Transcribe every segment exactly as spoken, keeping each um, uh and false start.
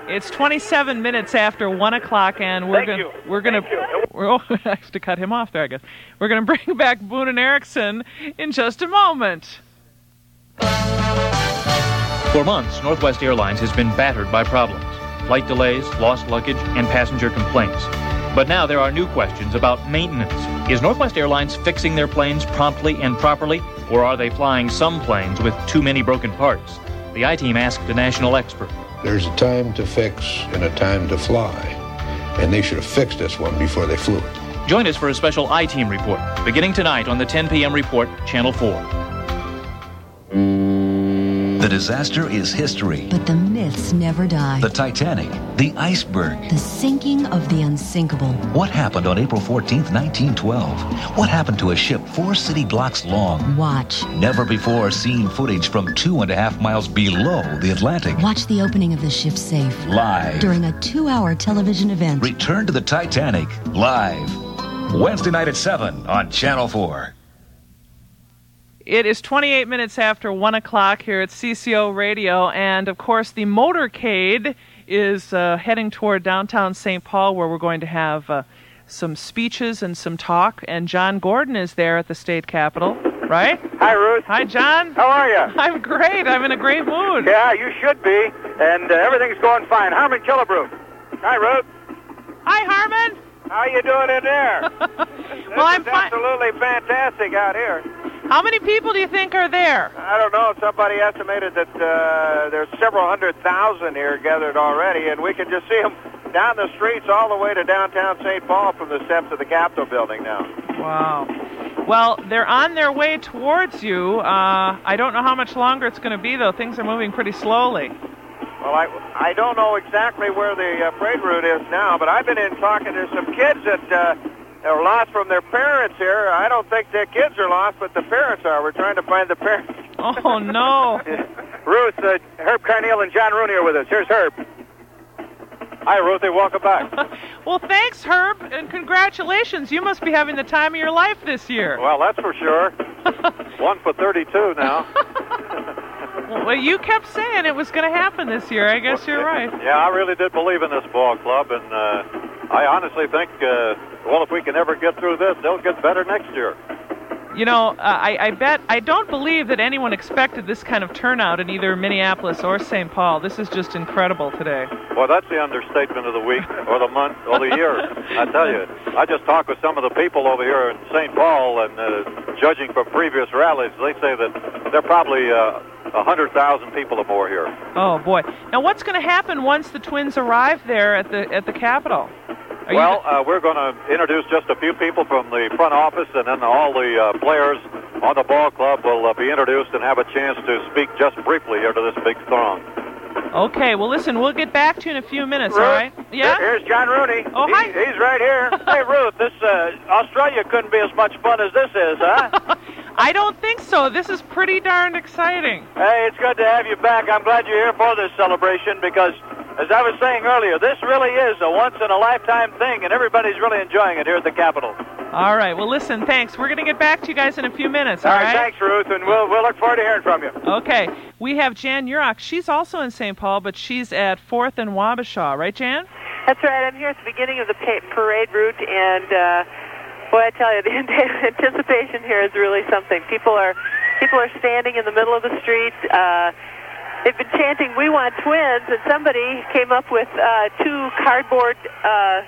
It's twenty-seven minutes after one o'clock, and we're going we're going to oh, I have to cut him off there, I guess. We're going to bring back Boone and Erickson in just a moment. For months, Northwest Airlines has been battered by problems, flight delays, lost luggage, and passenger complaints. But now there are new questions about maintenance. Is Northwest Airlines fixing their planes promptly and properly, or are they flying some planes with too many broken parts? The I-Team asked a national expert. There's a time to fix and a time to fly, and they should have fixed this one before they flew it. Join us for a special I-Team report, beginning tonight on the ten p.m. report, Channel four. The disaster is history. But the myths never die. The Titanic, the iceberg. The sinking of the unsinkable. What happened on April fourteenth, nineteen twelve? What happened to a ship four city blocks long? Watch. Never before seen footage from two and a half miles below the Atlantic. Watch the opening of the ship's safe. Live. During a two-hour television event. Return to the Titanic, live. Wednesday night at seven on Channel four. It is twenty-eight minutes after one o'clock here at C C O Radio, and of course the motorcade is uh, heading toward downtown Saint Paul, where we're going to have uh, some speeches and some talk, and John Gordon is there at the state capitol, right? Hi, Ruth. Hi, John. How are you? I'm great. I'm in a great mood. Yeah, you should be, and uh, everything's going fine. Harmon Killebrew. Hi, Ruth. Hi, Harmon. How you doing in there? Well, I'm is fine. Absolutely fantastic out here. How many people do you think are there? I don't know. Somebody estimated that uh, there's several hundred thousand here gathered already, and we can just see them down the streets all the way to downtown Saint Paul from the steps of the Capitol building now. Wow. Well, they're on their way towards you. Uh, I don't know how much longer it's going to be, though. Things are moving pretty slowly. Well, I, I don't know exactly where the uh, parade route is now, but I've been in talking to some kids that uh, are lost from their parents here. I don't think the kids are lost, but the parents are. We're trying to find the parents. Oh, no. Ruth, uh, Herb Carneal and John Rooney are with us. Here's Herb. Hi, Ruthie. Welcome back. Well, thanks, Herb, and congratulations. You must be having the time of your life this year. Well, that's for sure. One for thirty-two now. Well, you kept saying it was going to happen this year. I guess you're right. Yeah, I really did believe in this ball club, and uh, I honestly think, uh, well, if we can ever get through this, they'll get better next year. You know, uh, I, I bet, I don't believe that anyone expected this kind of turnout in either Minneapolis or Saint Paul. This is just incredible today. Well, that's the understatement of the week, or the month, or the year. I tell you, I just talked with some of the people over here in Saint Paul, and uh, judging from previous rallies, they say that they're probably uh, one hundred thousand people or more here. Oh, boy. Now, what's going to happen once the Twins arrive there at the at the Capitol? Are well, uh, we're going to introduce just a few people from the front office, and then all the uh, players on the ball club will uh, be introduced and have a chance to speak just briefly here to this big throng. Okay, well, listen, we'll get back to you in a few minutes, Ruth, all right? Yeah? Here's John Rooney. Oh, he, hi. He's right here. Hey, Ruth, this uh, Australia couldn't be as much fun as this is, huh? I don't think so. This is pretty darn exciting. Hey, it's good to have you back. I'm glad you're here for this celebration because, as I was saying earlier, this really is a once-in-a-lifetime thing, and everybody's really enjoying it here at the Capitol. All right. Well, listen, thanks. We're going to get back to you guys in a few minutes, all, all right? right? Thanks, Ruth, and we'll, we'll look forward to hearing from you. Okay. We have Jan Urach. She's also in Saint Paul, but she's at fourth and Wabasha. Right, Jan? That's right. I'm here at the beginning of the pa- parade route, and, uh, boy, I tell you, the anticipation here is really something. People are people are standing in the middle of the street. Uh, they've been chanting, "We want twins," and somebody came up with uh, two cardboard, uh,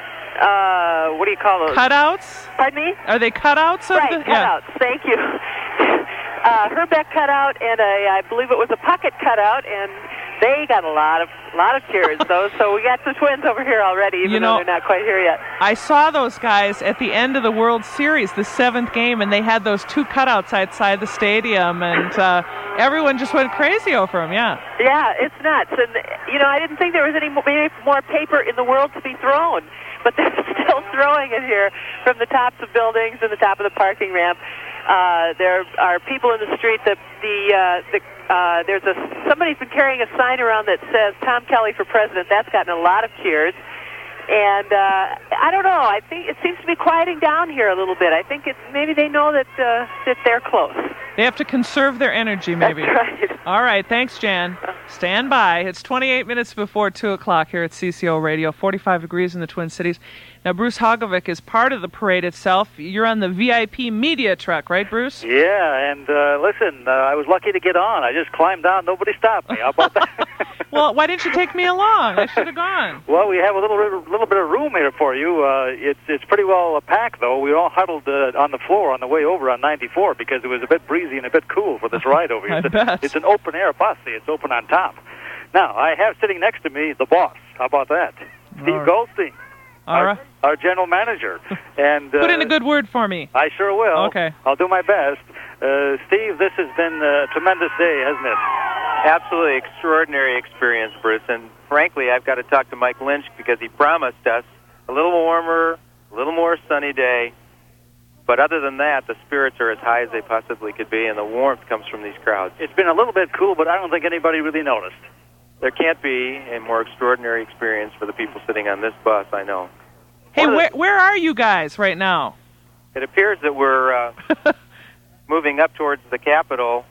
uh, what do you call those? Cutouts? Pardon me? Are they cutouts? Of right, the, cutouts. Yeah. Thank you. uh, Herbeck cutout and a, I believe it was a pocket cutout, and they got a lot of lot of cheers, though. So we got some twins over here already, even you know, though they're not quite here yet. I saw those guys at the end of the World Series, the seventh game, and they had those two cutouts outside the stadium, and uh, everyone just went crazy over them, yeah. Yeah, it's nuts. And, you know, I didn't think there was any more paper in the world to be thrown, but they're still throwing it here from the tops of buildings and the top of the parking ramp. Uh, there are people in the street. The the uh, the uh, there's a somebody's been carrying a sign around that says Tom Kelly for president. That's gotten a lot of cheers, and uh, I don't know. I think it seems to be quieting down here a little bit. I think it's maybe they know that uh, that they're close. They have to conserve their energy, maybe. That's right. All right. Thanks, Jan. Stand by. It's twenty-eight minutes before two o'clock here at C C O Radio, forty-five degrees in the Twin Cities. Now, Bruce Hogovic is part of the parade itself. You're on the V I P media truck, right, Bruce? Yeah, and uh, listen, uh, I was lucky to get on. I just climbed down. Nobody stopped me. How about that? Well, why didn't you take me along? I should have gone. Well, we have a little little bit of room here for you. Uh, it's it's pretty well packed, though. We all huddled uh, on the floor on the way over on ninety-four because it was a bit breezy and a bit cool for this ride over here. I it's, bet. A, it's an open-air bus. See, it's open on top. Now, I have sitting next to me the boss. How about that? Steve right. Goldstein. All our, right. our general manager. And uh, put in a good word for me. I sure will. Okay. I'll do my best. Uh, Steve, this has been a tremendous day, hasn't it? Absolutely extraordinary experience, Bruce. And frankly, I've got to talk to Mike Lynch because he promised us a little warmer, a little more sunny day. But other than that, the spirits are as high as they possibly could be, and the warmth comes from these crowds. It's been a little bit cool, but I don't think anybody really noticed. There can't be a more extraordinary experience for the people sitting on this bus, I know. Hey, the, where where are you guys right now? It appears that we're uh, moving up towards the Capitol.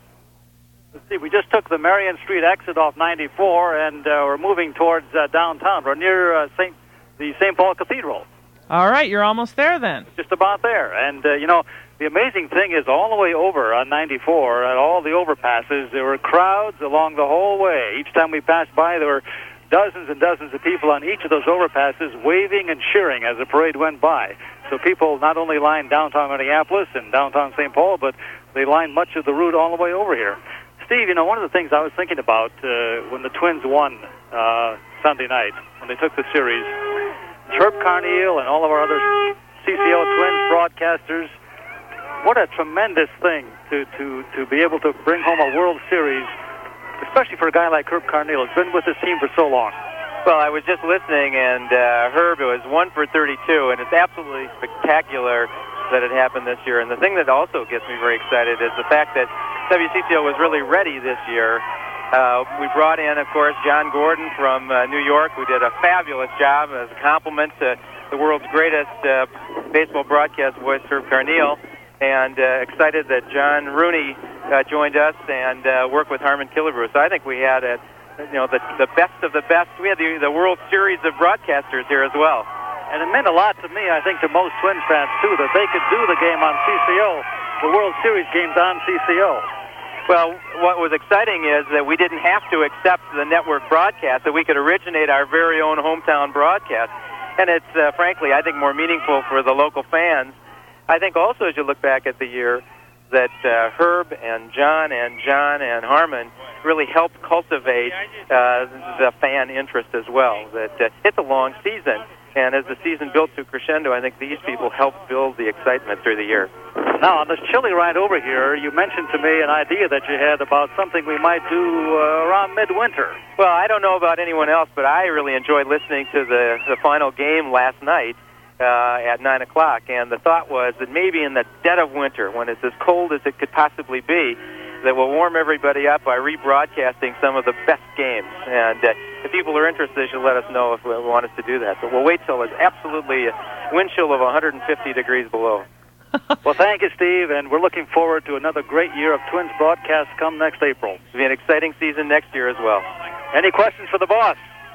Let's see, we just took the Marion Street exit off ninety-four, and uh, we're moving towards uh, downtown. We're near uh, Saint the Saint Paul Cathedral. All right, you're almost there then. Just about there. And, uh, you know, the amazing thing is all the way over on ninety-four, at all the overpasses, there were crowds along the whole way. Each time we passed by, there were dozens and dozens of people on each of those overpasses waving and cheering as the parade went by. So people not only lined downtown Minneapolis and downtown Saint Paul, but they lined much of the route all the way over here. Steve, you know, one of the things I was thinking about uh, when the Twins won uh, Sunday night, when they took the series, Herb Carneal and all of our other C C O Twins broadcasters, what a tremendous thing to, to, to be able to bring home a World Series, especially for a guy like Herb Carneal who's been with this team for so long. Well, I was just listening, and uh, Herb, it was one for thirty-two, and it's absolutely spectacular that it happened this year. And the thing that also gets me very excited is the fact that W C C O was really ready this year. Uh, we brought in, of course, John Gordon from uh, New York, who did a fabulous job as a compliment to the world's greatest uh, baseball broadcast voice, Herb Carneal, and uh, excited that John Rooney uh, joined us and uh, worked with Harmon Killebrew. So I think we had, a, you know, the, the best of the best. We had the, the World Series of broadcasters here as well. And it meant a lot to me, I think, to most Twins fans, too, that they could do the game on C C O, the World Series games on C C O. Well, what was exciting is that we didn't have to accept the network broadcast, that we could originate our very own hometown broadcast. And it's, uh, frankly, I think more meaningful for the local fans. I think also, as you look back at the year, that uh, Herb and John and John and Harmon really helped cultivate uh, the fan interest as well. That uh, it's a long season, and as the season built to crescendo, I think these people helped build the excitement through the year. Now, on this chilly ride over here, you mentioned to me an idea that you had about something we might do uh, around midwinter. Well, I don't know about anyone else, but I really enjoyed listening to the, the final game last night uh, at nine o'clock, and the thought was that maybe in the dead of winter, when it's as cold as it could possibly be, that we'll warm everybody up by rebroadcasting some of the best games. And uh, if people are interested, they should let us know if we want us to do that. But we'll wait till it's absolutely a wind chill of one hundred fifty degrees below. Well, thank you, Steve, and we're looking forward to another great year of Twins broadcasts come next April. It'll be an exciting season next year as well. Any questions for the boss?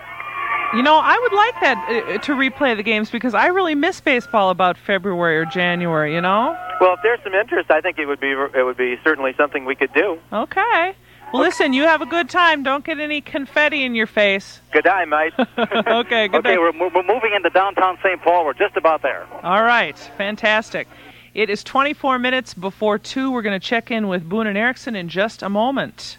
You know, I would like that uh, to replay the games because I really miss baseball about February or January, you know? Well, if there's some interest, I think it would be it would be certainly something we could do. Okay. Well, okay. Listen, you have a good time. Don't get any confetti in your face. Good day, mate. okay, good Okay, day. we're, we're moving into downtown Saint Paul. We're just about there. All right. Fantastic. It is twenty-four minutes before two. We're going to check in with Boone and Erickson in just a moment.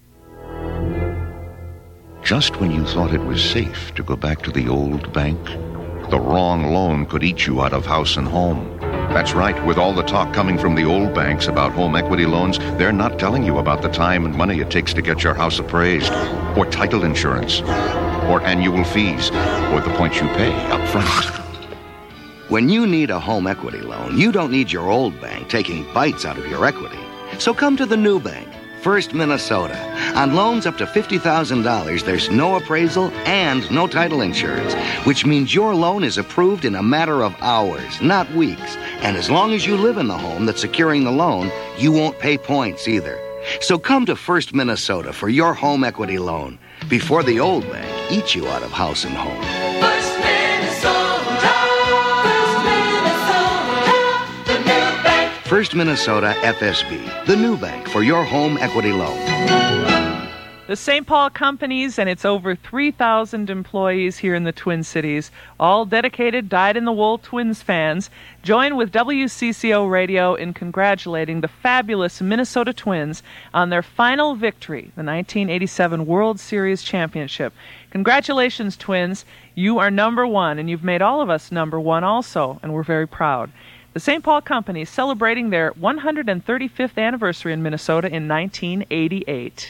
Just when you thought it was safe to go back to the old bank, the wrong loan could eat you out of house and home. That's right. With all the talk coming from the old banks about home equity loans, they're not telling you about the time and money it takes to get your house appraised, or title insurance, or annual fees, or the points you pay up front. When you need a home equity loan, you don't need your old bank taking bites out of your equity. So come to the new bank, First Minnesota. On loans up to fifty thousand dollars, there's no appraisal and no title insurance, which means your loan is approved in a matter of hours, not weeks. And as long as you live in the home that's securing the loan, you won't pay points either. So come to First Minnesota for your home equity loan before the old bank eats you out of house and home. First Minnesota, First Minnesota, the new bank. First Minnesota F S B, the new bank for your home equity loan. The Saint Paul Companies and its over three thousand employees here in the Twin Cities, all dedicated dyed-in-the-wool Twins fans, join with W C C O Radio in congratulating the fabulous Minnesota Twins on their final victory, the nineteen eighty-seven World Series Championship. Congratulations, Twins. You are number one, and you've made all of us number one also, and we're very proud. The Saint Paul Company celebrating their one hundred thirty-fifth anniversary in Minnesota in nineteen eighty-eight.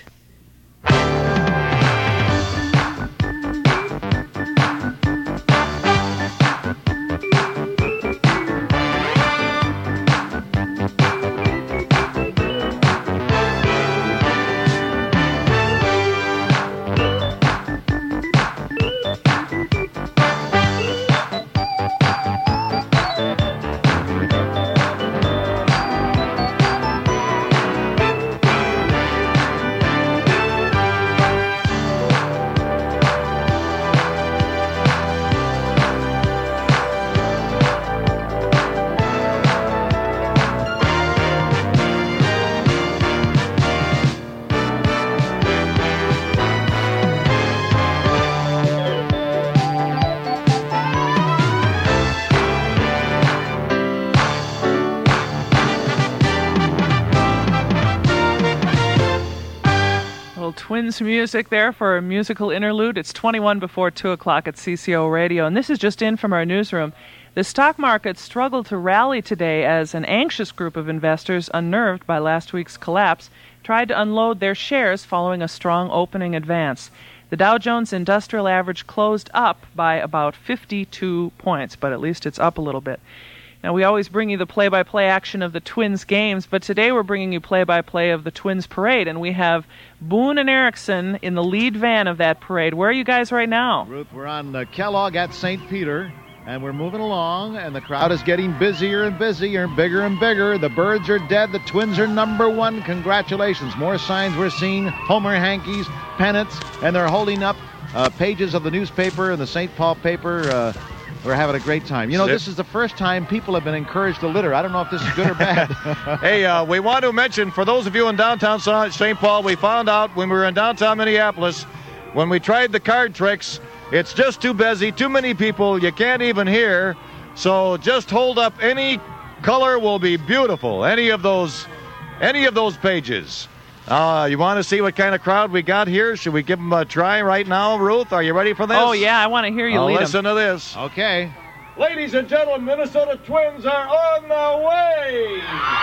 Twins music there for a musical interlude. It's twenty-one before two o'clock at C C O Radio, and this is just in from our newsroom. The stock market struggled to rally today as an anxious group of investors, unnerved by last week's collapse, tried to unload their shares following a strong opening advance. The Dow Jones Industrial Average closed up by about fifty-two points, but at least it's up a little bit. Now, we always bring you the play-by-play action of the Twins games, but today we're bringing you play-by-play of the Twins parade, and we have Boone and Erickson in the lead van of that parade. Where are you guys right now? Ruth, we're on uh, Kellogg at Saint Peter, and we're moving along, and the crowd is getting busier and busier, bigger and bigger. The Birds are dead. The Twins are number one. Congratulations. More signs we're seeing, Homer hankies, pennants, and they're holding up uh, pages of the newspaper and the Saint Paul paper. Uh, We're having a great time. You know, this is the first time people have been encouraged to litter. I don't know if this is good or bad. Hey, uh, we want to mention, for those of you in downtown Saint Paul, we found out when we were in downtown Minneapolis, when we tried the card tricks, it's just too busy, too many people, you can't even hear. So just hold up any color will be beautiful, any of those, any of those pages. Uh, you want to see what kind of crowd we got here? Should we give them a try right now, Ruth? Are you ready for this? Oh, yeah, I want to hear you oh, lead listen them. to this. Okay. Ladies and gentlemen, Minnesota Twins are on the way.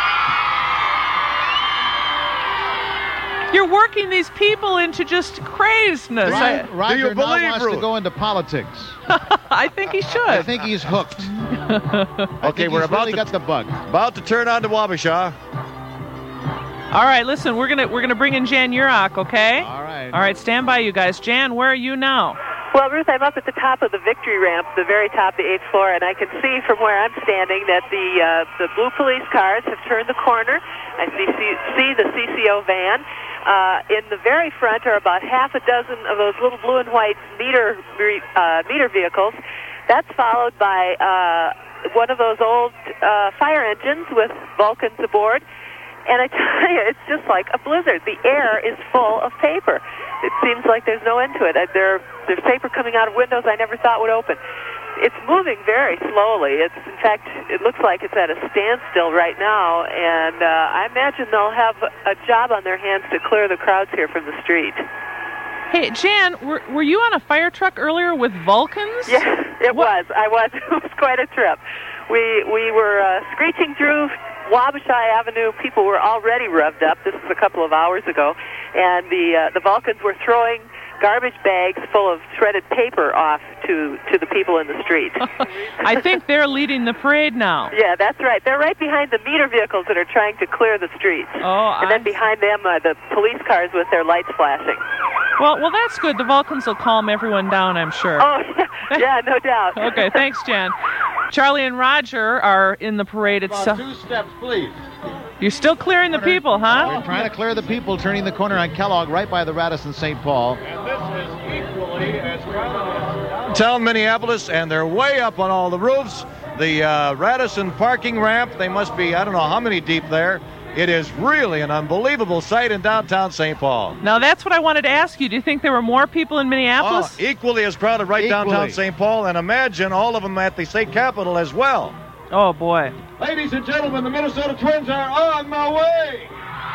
You're working these people into just craziness. Roger, I, Roger Do you now believe, wants Ruth? to go into politics. I think he should. I think he's hooked. I Okay, think we're he's about really to got the bug. about to turn on to Wabasha. All right, listen, we're gonna we're gonna bring in Jan Urach, okay? All right. All right, stand by, you guys. Jan, where are you now? Well, Ruth, I'm up at the top of the victory ramp, the very top, the eighth floor, and I can see from where I'm standing that the uh, the blue police cars have turned the corner. I see see, see the C C O van. Uh, in the very front are about half a dozen of those little blue and white meter uh, meter vehicles. That's followed by uh, one of those old uh, fire engines with Vulcans aboard. And I tell you, it's just like a blizzard. The air is full of paper. It seems like there's no end to it. There, there's paper coming out of windows I never thought would open. It's moving very slowly. It's, in fact, it looks like it's at a standstill right now, and uh, I imagine they'll have a job on their hands to clear the crowds here from the street. Hey, Jan, were, were you on a fire truck earlier with Vulcans? Yes, it what? was. I was. It was quite a trip. We, we were uh, screeching through Wabasha Avenue. People were already revved up. This was a couple of hours ago, and the uh, the Vulcans were throwing garbage bags full of shredded paper off to to the people in the street. I think they're leading the parade now. Yeah, that's right. They're right behind the meter vehicles that are trying to clear the streets. Oh, and then behind them, uh, the police cars with their lights flashing. Well, well, that's good. The Vulcans will calm everyone down, I'm sure. Oh, yeah, yeah no doubt. Okay, thanks, Jan. Charlie and Roger are in the parade About itself. two steps, please. You're still clearing the people, huh? We're trying to clear the people, turning the corner on Kellogg right by the Radisson Saint Paul. And this is equally as crowded as downtown Minneapolis, and they're way up on all the roofs. The uh, Radisson parking ramp, they must be, I don't know how many deep there. It is really an unbelievable sight in downtown Saint Paul. Now, that's what I wanted to ask you. Do you think there were more people in Minneapolis? Oh, equally as crowded right Equally. downtown Saint Paul, and imagine all of them at the state capitol as well. Oh, boy. Ladies and gentlemen, the Minnesota Twins are on the way.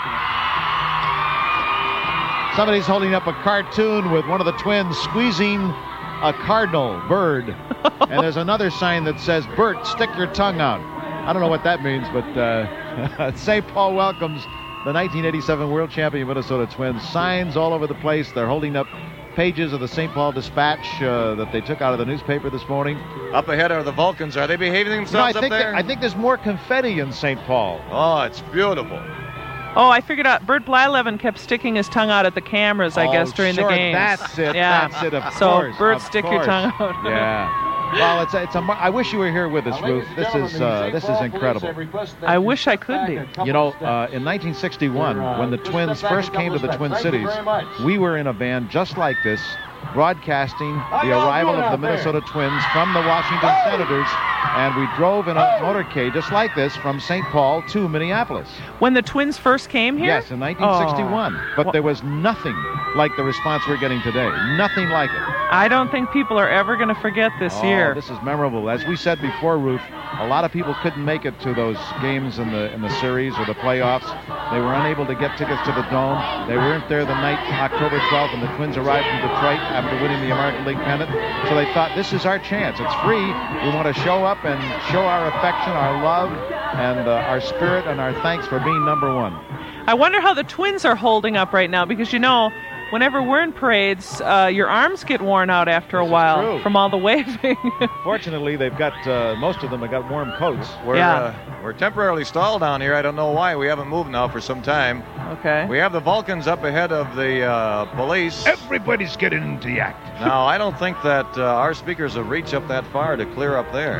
Somebody's holding up a cartoon with one of the twins squeezing a cardinal bird. And there's another sign that says, Bert, stick your tongue out. I don't know what that means, but uh, Saint Paul welcomes the nineteen eighty-seven world champion Minnesota Twins. Signs all over the place. They're holding up pages of the Saint Paul Dispatch uh, that they took out of the newspaper this morning. Up ahead are the Vulcans. Are they behaving themselves No, I up think there? that- I think there's more confetti in Saint Paul. Oh, it's beautiful. Oh, I figured out Bert Blyleven kept sticking his tongue out at the cameras, I Oh, guess, during sure, the games. that's it, Yeah. that's it, of so, course, Bert, of stick your course. tongue out. Yeah. Well, it's a, it's a. mar- I wish you were here with us, Ruth. This is uh, this is incredible. I wish I could be. You know, uh, in nineteen sixty-one, when the Twins first came to the Twin Cities, we were in a van just like this, broadcasting the arrival of the Minnesota Twins from the Washington Senators, and we drove in a motorcade just like this from Saint Paul to Minneapolis. When the Twins first came here? Yes, in nineteen sixty-one. Oh. But there was nothing like the response we're getting today. Nothing like it. I don't think people are ever going to forget this Oh, year. this is memorable. As we said before, Ruth, a lot of people couldn't make it to those games in the in the series or the playoffs. They were unable to get tickets to the Dome. They weren't there the night, October twelfth, when the Twins arrived from Detroit after winning the American League pennant. So they thought, this is our chance. It's free. We want to show up and show our affection, our love, and uh, our spirit, and our thanks for being number one. I wonder how the Twins are holding up right now, because, you know, whenever we're in parades, uh, your arms get worn out after a while true. from all the waving. Fortunately, they've got, uh, most of them have got warm coats. We're, Yeah. uh, we're temporarily stalled down here. I don't know why. We haven't moved now for some time. Okay. We have the Vulcans up ahead of the uh, police. Everybody's getting into the act. Now, I don't think that uh, our speakers have reached up that far to clear up there.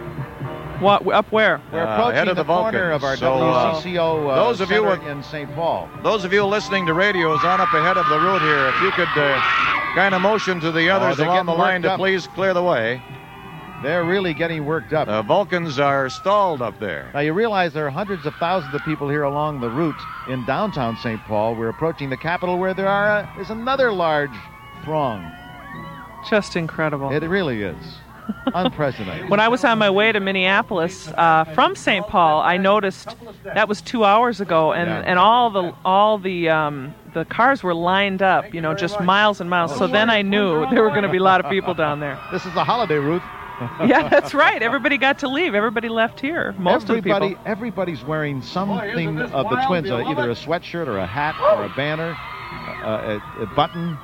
What, up where? We're Uh, approaching ahead of the, the corner Vulcans. of our So, uh, W C C O uh, those of you center with- in Saint Paul. Those of you listening to radios on up ahead of the route here, if you could uh, kind of motion to the others they're along the getting line worked to up. please clear the way. They're really getting worked up. The Vulcans are stalled up there. Now, you realize there are hundreds of thousands of people here along the route in downtown Saint Paul. We're approaching the Capitol, where there are uh, is another large throng. Just incredible. It really is. Unprecedented. When I was on my way to Minneapolis uh, from Saint Paul, I noticed that was two hours ago, and, Yeah. and all the all the um, the cars were lined up, you know, just miles and miles. So then I knew there were going to be a lot of people down there. This is a holiday, Ruth. Yeah, that's right. Everybody got to leave. Everybody left here. Most Everybody, of the people. Everybody's wearing something of the Twins, uh, either a sweatshirt or a hat or a banner, uh, a, a button.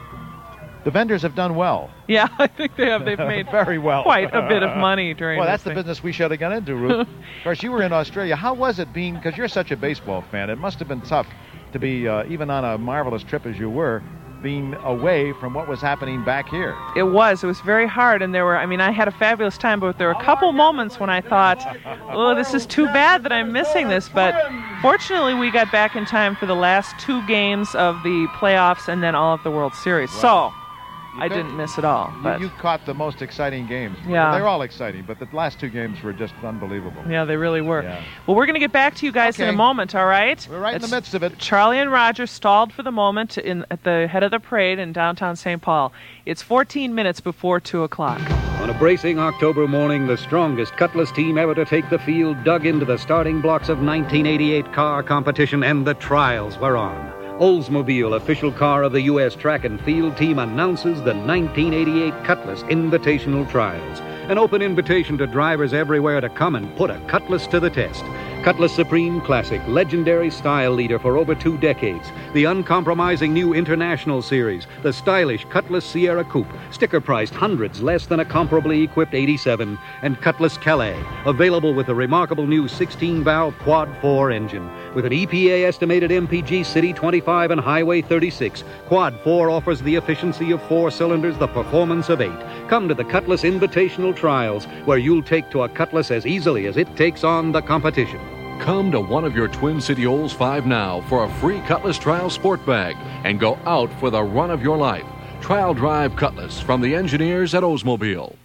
The vendors have done well. Yeah, I think they have. They've made very well. quite a bit of money during. Well, this that's the thing. business we should have got into, Ruth. Of course, you were in Australia. How was it being, because you're such a baseball fan, it must have been tough to be, uh, even on a marvelous trip as you were, being away from what was happening back here. It was. It was very hard, and there were. I mean, I had a fabulous time, but there were a couple moments when I thought, "Oh, this is too bad that I'm missing this." But fortunately, we got back in time for the last two games of the playoffs and then all of the World Series. So I didn't miss it all. But You, you caught the most exciting games. Yeah. They're all exciting, but the last two games were just unbelievable. yeah, they really were. Yeah. Well, we're going to get back to you guys in Okay. a moment. All right? We're right in the midst of it. Charlie and Roger stalled for the moment in at the head of the parade in downtown Saint Paul. It's fourteen minutes before two o'clock. On a bracing October morning, the strongest Cutlass team ever to take the field dug into the starting blocks of nineteen eighty-eight car competition, and the trials were on. Oldsmobile, official car of the U S Track and Field Team, announces the nineteen eighty-eight Cutlass Invitational Trials. An open invitation to drivers everywhere to come and put a Cutlass to the test. Cutlass Supreme Classic, legendary style leader for over two decades. The uncompromising new International Series, the stylish Cutlass Sierra Coupe, sticker priced hundreds less than a comparably equipped eighty-seven, and Cutlass Calais, available with the remarkable new sixteen valve Quad four engine. With an E P A estimated M P G City twenty-five and Highway thirty-six, Quad four offers the efficiency of four cylinders, the performance of eight. Come to the Cutlass Invitational Trials, where you'll take to a Cutlass as easily as it takes on the competition. Come to one of your Twin City Olds five now for a free Cutlass Trial Sport Bag and go out for the run of your life. Trial Drive Cutlass from the engineers at Oldsmobile.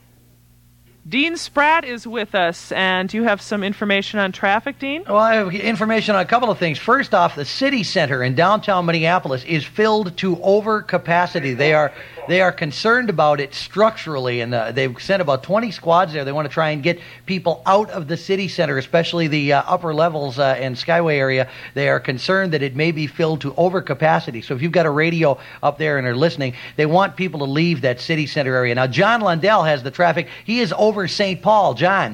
Dean Spratt is with us, and you have some information on traffic, Dean? Well, I have information on a couple of things. First off, the city center in downtown Minneapolis is filled to over capacity. They are they are concerned about it structurally, and uh, they've sent about twenty squads there. They want to try and get people out of the city center, especially the uh, upper levels uh, and Skyway area. They are concerned that it may be filled to over capacity. So if you've got a radio up there and are listening, they want people to leave that city center area. Now, John Lundell has the traffic. He is over Saint Paul. John.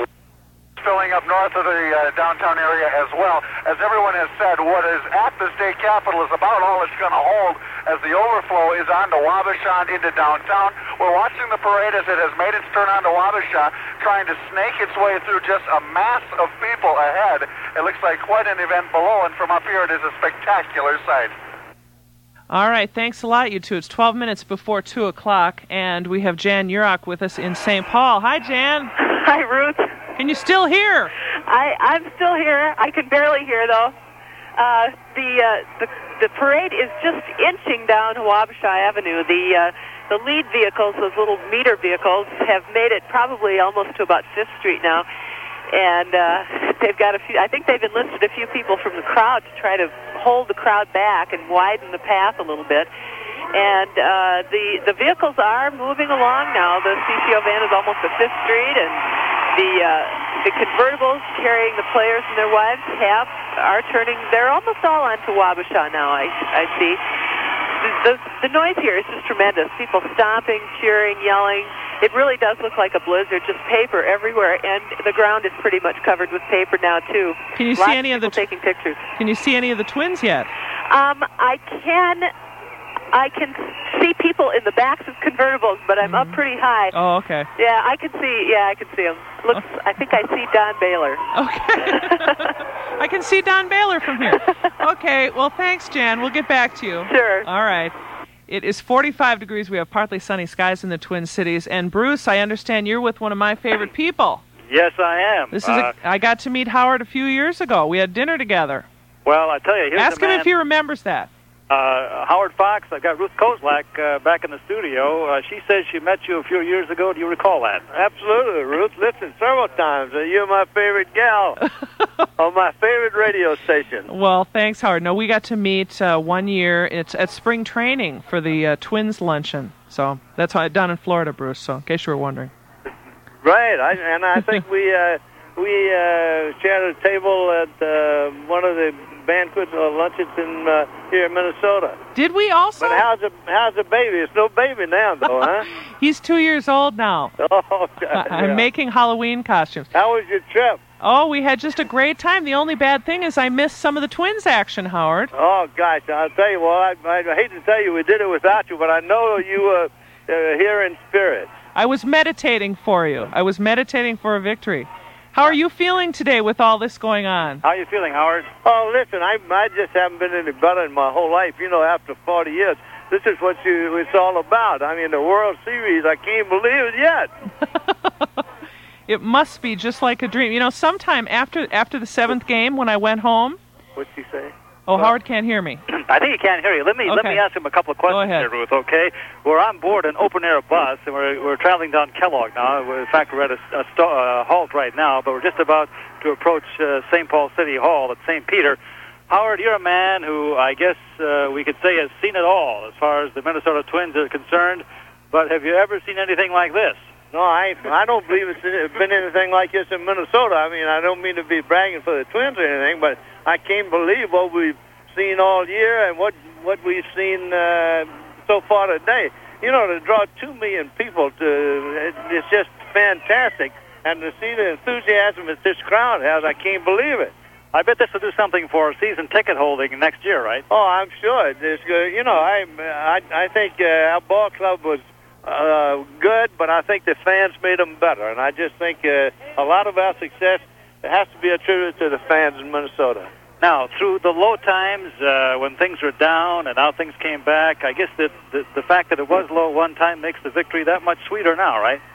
Filling up north of the uh, downtown area as well. As everyone has said, what is at the state capitol is about all it's going to hold as the overflow is onto Wabasha into downtown. We're watching the parade as it has made its turn onto Wabasha, trying to snake its way through just a mass of people ahead. It looks like quite an event below, and from up here it is a spectacular sight. All right, thanks a lot, you two. It's twelve minutes before two o'clock, and we have Jan Urach with us in Saint Paul. Hi, Jan. Hi, Ruth. Can you still hear? I, I'm still here. I can barely hear, though. Uh, the, uh, the the parade is just inching down Wabasha Avenue. The uh, the lead vehicles, those little meter vehicles, have made it probably almost to about Fifth Street now. And uh, they've got a few, I think they've enlisted a few people from the crowd to try to hold the crowd back and widen the path a little bit. And uh, the the vehicles are moving along now. The C C O van is almost at Fifth Street, and the uh, the convertibles carrying the players and their wives have are turning. They're almost all onto Wabasha now. I I see. The, the, the noise here is just tremendous. People stomping, cheering, yelling. It really does look like a blizzard, just paper everywhere, and the ground is pretty much covered with paper now, too. Can you Lots see any of the tw- taking pictures? Can you see any of the twins yet? Um, I can, I can see people in the backs of convertibles, but I'm Mm-hmm. up pretty high. Oh, okay. Yeah, I can see. Yeah, I can see them. Looks. Oh. I think I see Don Baylor. Okay. I can see Don Baylor from here. Okay. Well, thanks, Jan. We'll get back to you. Sure. All right. It is forty-five degrees. We have partly sunny skies in the Twin Cities. And Bruce, I understand you're with one of my favorite people. Yes, I am. This is. Uh, A, I got to meet Howard a few years ago. We had dinner together. Well, I tell you, here's Ask a him man, if he remembers that. Uh, Howard Fox. I've got Ruth Kozlak uh, back in the studio. Uh, she says she met you a few years ago. Do you recall that? Absolutely, Ruth. Listen, several times. Uh, you're my favorite gal on my favorite radio station. Well, thanks, Howard. No, we got to meet uh, one year. It's at spring training for the uh, Twins luncheon. So that's how down in Florida, Bruce. So in case you were wondering. Right, I, and I think we uh, we uh, shared a table at uh, one of the banquet uh, luncheons in uh, here in Minnesota. Did we also? But how's the how's the baby? It's no baby now, though, huh? He's two years old now. Oh, God, I'm yeah. making Halloween costumes. How was your trip? Oh, we had just a great time. The only bad thing is I missed some of the Twins action, Howard. Oh, gosh, I'll tell you, well, I, I hate to tell you we did it without you, but I know you were uh, here in spirit. I was meditating for you. I was meditating for a victory. How are you feeling today with all this going on? How are you feeling, Howard? Oh, listen, I I just haven't been any better in my whole life. You know, after forty years, this is what you it's all about. I mean, the World Series, I can't believe it yet. It must be just like a dream. You know, sometime after after the seventh game when I went home. What'd she say? Oh, well, Howard can't hear me. I think he can't hear you. Let me okay. let me ask him a couple of questions here, Ruth. Okay, we're on board an open-air bus, and we're we're traveling down Kellogg now. We're, in fact, we're at a, a st- uh, halt right now, but we're just about to approach uh, Saint Paul City Hall at Saint Peter. Howard, you're a man who I guess uh, we could say has seen it all as far as the Minnesota Twins are concerned. But have you ever seen anything like this? No, I I don't believe it's been anything like this in Minnesota. I mean, I don't mean to be bragging for the Twins or anything, but I can't believe what we've seen all year and what what we've seen uh, so far today. You know, to draw two million people to it, it's just fantastic, and to see the enthusiasm that this crowd has, I can't believe it. I bet this will do something for season ticket holding next year, right? Oh, I'm sure. It's good. You know, I I I think uh, our ball club was uh, good, but I think the fans made them better, and I just think uh, a lot of our success has to be attributed to the fans in Minnesota. Now, through the low times, uh, when things were down and now things came back, I guess that the, the fact that it was low one time makes the victory that much sweeter now, right?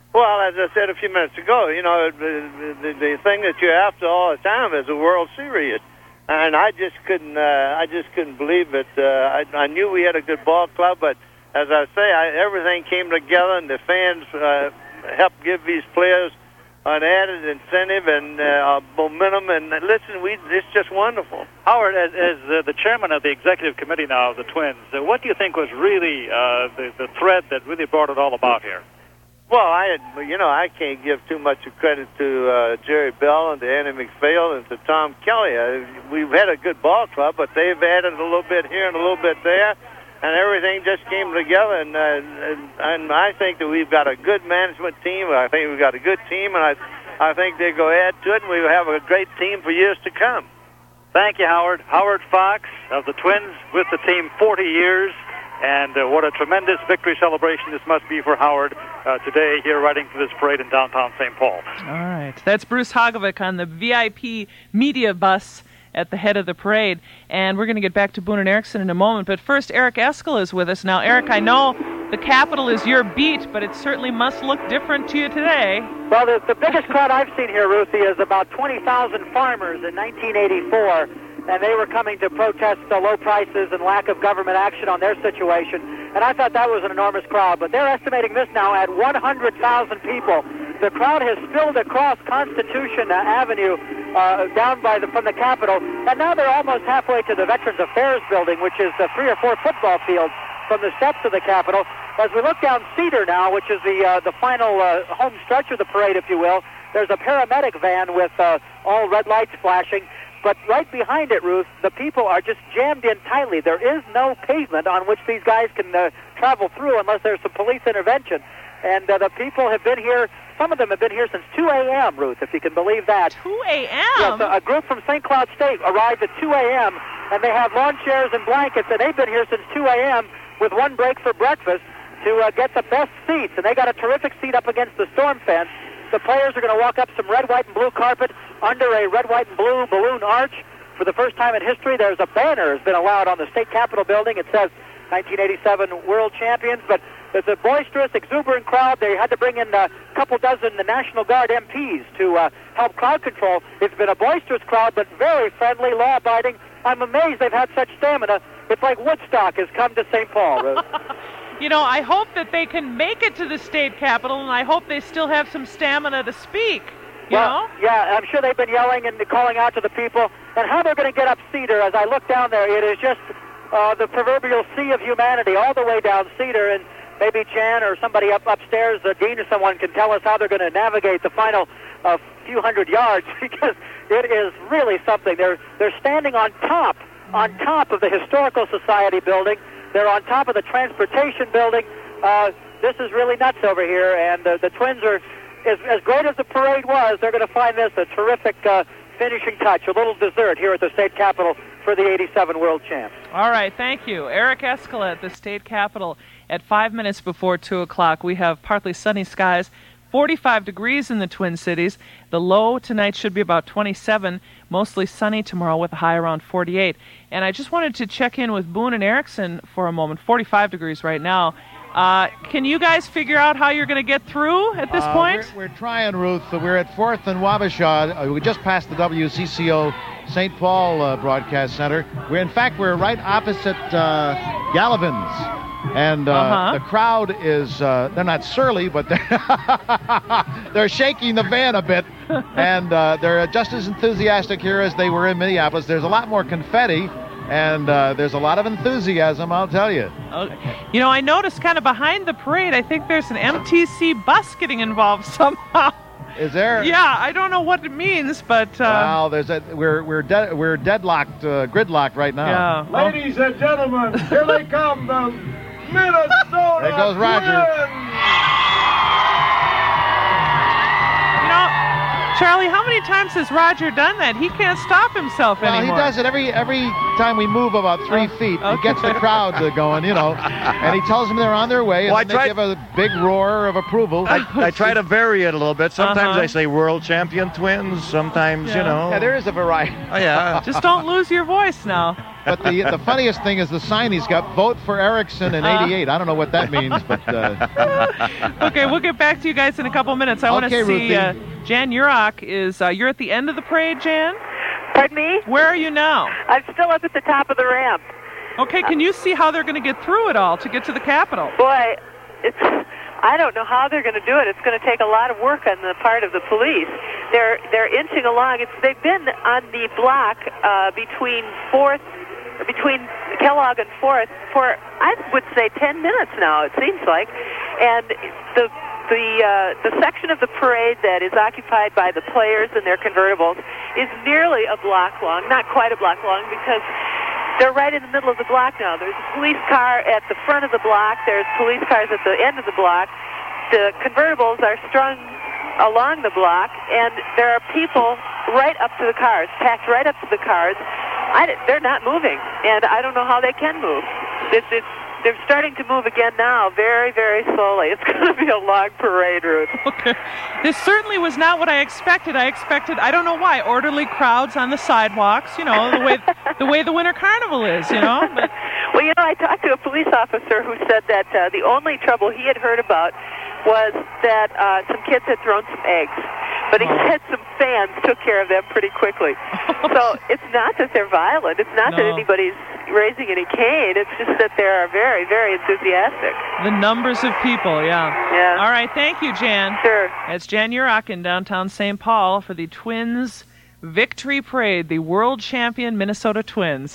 Well, as I said a few minutes ago, you know, the, the, the thing that you're after all the time is a World Series, and I just couldn't, uh, I just couldn't believe it. Uh, I, I knew we had a good ball club, but as I say, I, everything came together, and the fans uh, helped give these players an added incentive and uh, momentum. And listen, we it's just wonderful. Howard, as, as uh, the chairman of the executive committee now of the Twins, uh, what do you think was really uh, the, the thread that really brought it all about here? Well, I had, you know, I can't give too much of credit to uh, Jerry Bell and to Andy McPhail and to Tom Kelly. Uh, we've had a good ball club, but they've added a little bit here and a little bit there, and everything just came together. And, uh, and and I think that we've got a good management team. I think we've got a good team, and I I think they'll go add to it, and we'll have a great team for years to come. Thank you, Howard. Howard Fox of the Twins with the team forty years. And uh, what a tremendous victory celebration this must be for Howard uh, today here riding through this parade in downtown Saint Paul. All right. That's Bruce Hogovic on the V I P media bus at the head of the parade. And we're going to get back to Boone and Erickson in a moment. But first, Eric Eskel is with us. Now, Eric, I know the Capitol is your beat, but it certainly must look different to you today. Well, the, the biggest crowd I've seen here, Ruthie, is about twenty thousand farmers in nineteen eighty-four. And they were coming to protest the low prices and lack of government action on their situation. And I thought that was an enormous crowd. But they're estimating this now at one hundred thousand people. The crowd has spilled across Constitution Avenue uh, down by the, from the Capitol. And now they're almost halfway to the Veterans Affairs Building, which is the three or four football fields from the steps of the Capitol. As we look down Cedar now, which is the, uh, the final uh, home stretch of the parade, if you will, there's a paramedic van with uh, all red lights flashing. But right behind it, Ruth, the people are just jammed in tightly. There is no pavement on which these guys can uh, travel through unless there's some police intervention. And uh, the people have been here, some of them have been here since two a.m., Ruth, if you can believe that. two a.m.? Yes, a, a group from Saint Cloud State arrived at two a.m., and they have lawn chairs and blankets, and they've been here since two a.m. with one break for breakfast to uh, get the best seats. And they got a terrific seat up against the storm fence. The players are going to walk up some red, white, and blue carpet under a red, white, and blue balloon arch. For the first time in history, there's a banner has been allowed on the State Capitol building. It says nineteen eighty-seven World Champions, but it's a boisterous, exuberant crowd. They had to bring in a couple dozen the National Guard M Ps to uh, help crowd control. It's been a boisterous crowd, but very friendly, law-abiding. I'm amazed they've had such stamina. It's like Woodstock has come to Saint Paul, Ruth. You know, I hope that they can make it to the state capitol, and I hope they still have some stamina to speak. You well, know? Yeah, I'm sure they've been yelling and calling out to the people. And how they're going to get up Cedar, as I look down there, it is just uh, the proverbial sea of humanity all the way down Cedar. And maybe Jan or somebody up upstairs, uh, Dean or someone, can tell us how they're going to navigate the final uh, few hundred yards, because it is really something. They're they're standing on top, on top of the Historical Society building. They're on top of the Transportation building. Uh, this is really nuts over here, and uh, the Twins are, as, as great as the parade was, they're going to find this a terrific uh, finishing touch, a little dessert here at the State Capitol for the eighty-seven World Champs. All right, thank you. Eric Escala at the State Capitol at five minutes before two o'clock. We have partly sunny skies, forty-five degrees in the Twin Cities. The low tonight should be about twenty-seven, mostly sunny tomorrow with a high around forty-eight. And I just wanted to check in with Boone and Erickson for a moment. forty-five degrees right now. Uh, can you guys figure out how you're going to get through at this uh, point? We're, we're trying, Ruth. We're at fourth and Wabasha. Uh, we just passed the W C C O Saint Paul uh, Broadcast Center. We're, in fact, we're right opposite uh, Gallivan's. And uh, uh-huh. the crowd is, uh, they're not surly, but they're, they're shaking the van a bit. And uh, they're just as enthusiastic here as they were in Minneapolis. There's a lot more confetti, and uh, there's a lot of enthusiasm, I'll tell you. Okay. You know, I noticed kind of behind the parade, I think there's an M T C bus getting involved somehow. Is there? Yeah, I don't know what it means, but... Uh, wow, there's a, we're, we're, de- we're deadlocked, uh, gridlocked right now. Yeah. Ladies and gentlemen, here they come, the Minnesota There goes Roger. Twins. You know, Charlie, how many times has Roger done that? He can't stop himself Well, anymore. he does it every every time we move about three Oh, feet. okay. He gets the crowd uh, going, you know, and he tells them they're on their way, and Well, I then they tried- give a big roar of approval. I, I try to vary it a little bit. Sometimes Uh-huh. I say world champion twins. Sometimes, you Yeah. know. Yeah, there is a variety. Oh, yeah. Just don't lose your voice now. But the the funniest thing is the sign he's got: vote for Erickson in Uh. eighty-eight. I don't know what that means, but uh, Okay, we'll get back to you guys in a couple minutes. I want Okay, to see Ruthie. uh, Jan Urach is. Uh, you're at the end of the parade, Jan. Pardon me? Where are you now? I'm still up at the top of the ramp. Okay, can you see how they're going to get through it all to get to the Capitol? Boy, it's. I don't know how they're going to do it. It's going to take a lot of work on the part of the police. They're they're inching along. It's they've been on the block uh, between Fourth, between Kellogg and Fourth for I would say ten minutes now. It seems like, and the the uh, the section of the parade that is occupied by the players and their convertibles is nearly a block long, not quite a block long, because they're right in the middle of the block now. There's a police car at the front of the block. There's police cars at the end of the block. The convertibles are strung along the block, and there are people right up to the cars, packed right up to the cars. I, they're not moving, and I don't know how they can move. It's, it's, they're starting to move again now, very, very slowly. It's going to be a long parade route. Okay. This certainly was not what I expected. I expected, I don't know why, orderly crowds on the sidewalks, you know, the way the way the Winter Carnival is, you know. But Well, you know, I talked to a police officer who said that uh, the only trouble he had heard about was that uh, some kids had thrown some eggs. But he said some fans took care of them pretty quickly. So it's not that they're violent. It's not that No. anybody's raising any cane. It's just that they are very, very enthusiastic. the numbers of people, yeah. Yeah. All right, thank you, Jan. Sure. It's Jan Urach in downtown Saint Paul for the Twins Victory Parade, the world champion Minnesota Twins.